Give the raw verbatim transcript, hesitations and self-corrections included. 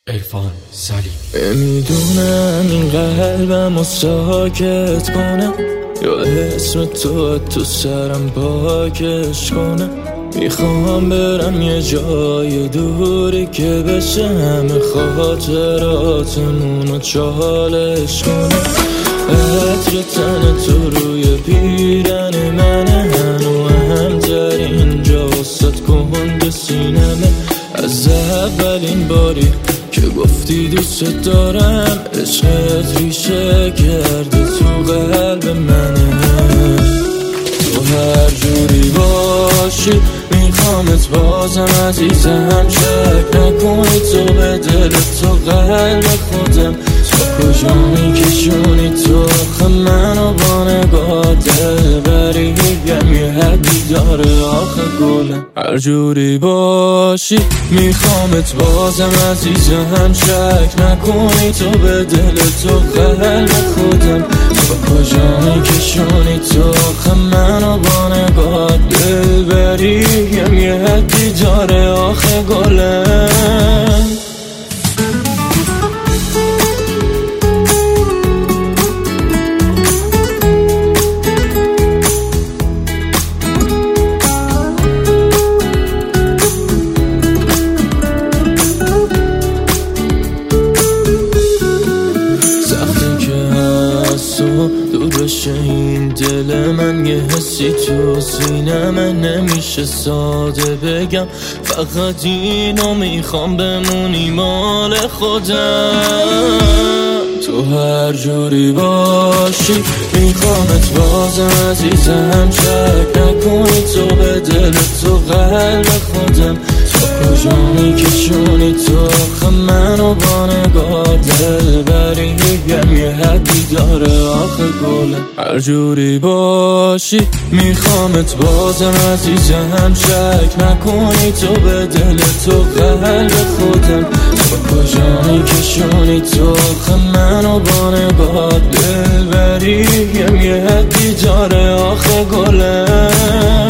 عرفان سلیم. نمیدونم این قلبم رو ساکت کنم یا اسم تو تو سرم پاکش کنم. میخوام برم یه جای دوری که بشه همه خاطراتمونو چالش کنم. عطر تن تو روی پیرن منه، هنو همترین جا وسط کند سینمه. از اولین باری که گفتی دوست دارم، عشقت ریشه کرده تو قلب منه. تو هر جوری باشی میخوامت بازم عزیزم، شک نکنی تو به دل تو قلب خودم. تو کجا میکشونی تو آخه منو با نگاه دل بری، میگم یه حدی داره آخه گلم. هر جوری باشی میخوامت بازم عزیزم، شک نکنی تو به دل تو قلب خودم. تو کجا میکشونی تو آخه منو با نگاه دل بری، میگم یه حدی داره آخه گلم. دور بشه این دل من، یه حسی تو سینه من نمیشه ساده بگم. فقط اینو میخوام بمونی مال خودم. تو هر جوری باشی میخوامت بازم عزیزم، شک نکنی تو به دل تو قلب خودم. تو کجا میکشونی تو آخه منو با نگاه دل بری، میگم یه حدی داره آخه گلم. هر جوری باشی میخوامت بازم عزیزم، شک نکنی تو به دل تو قلب خودم. تو کجا میکشونی تو آخه منو با نگاه دل بری، میگم یه حدی داره آخه گلم.